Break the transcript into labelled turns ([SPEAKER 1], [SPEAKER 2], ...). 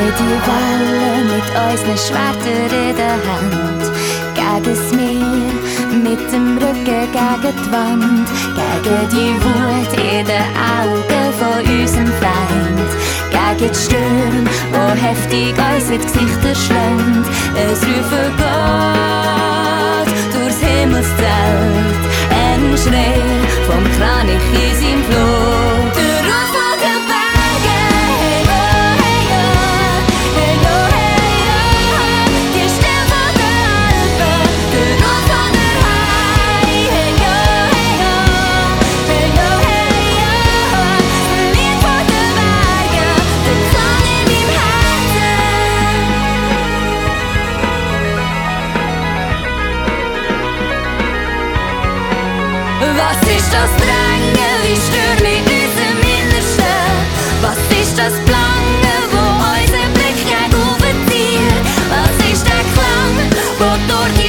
[SPEAKER 1] die Wellen mit unseren Schwertern in der Hand. Gegen das Meer, mit dem Rücken gegen die Wand. Gegen die Wut in den Augen von unserem Feind. Gegen die Stürme, die heftig uns in die Gesichter schlagen. Es rufen Gott durchs Himmelszelt. Ein Schrei vom Kranich in seinem Blut. Der Ruf von den Bergen, hey oh, hey oh, hey oh, hey oh. Die Stimme von den Alpen, der Ruf von der Hai, hey oh, hey oh, hey oh, hey oh. Das Lied von den Bergen, der Klang in meinem Herzen. Was ist das Drängen, wie Stürme in unserem Innersten? Was ist das Plangen, wo unser Blick gegen oben zieht? Was ist der Klang, wo durch die